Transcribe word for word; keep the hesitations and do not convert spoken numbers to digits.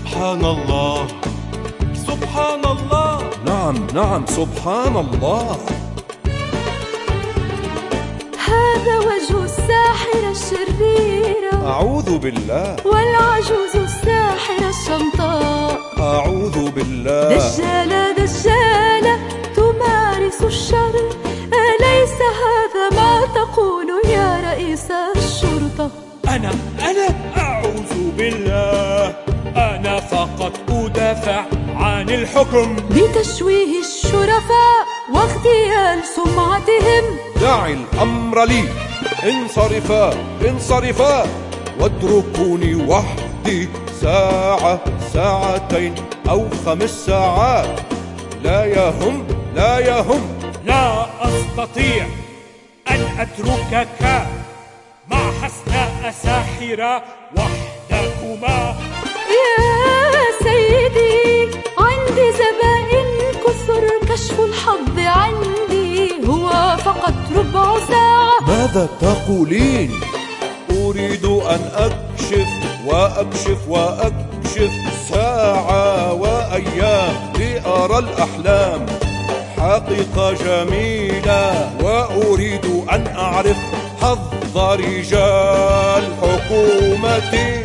سبحان الله سبحان الله. نعم نعم سبحان الله. هذا وجه الساحرة الشريرة، أعوذ بالله. والعجوز الساحرة الشمطاء، أعوذ بالله. دجالة دجالة تمارس الشر، أليس هذا ما تقول يا رئيس الشرطة؟ أنا أنا أعوذ بالله، أنا فقط أدافع عن الحكم بتشويه الشرفاء واغتيال سمعتهم. دع الأمر لي، انصرفا انصرفا واتركوني وحدي ساعة ساعتين أو خمس ساعات. لا يهم لا يهم. لا أستطيع أن أتركك مع حسناء ساحرة وحدكما. يا سيدي عندي زبائن كثر، كشف الحظ عندي هو فقط ربع ساعة. ماذا تقولين؟ أريد أن أكشف وأكشف وأكشف ساعة وأيام لأرى الأحلام حقيقة جميلة، وأريد أن أعرف حظ رجال حكومتي.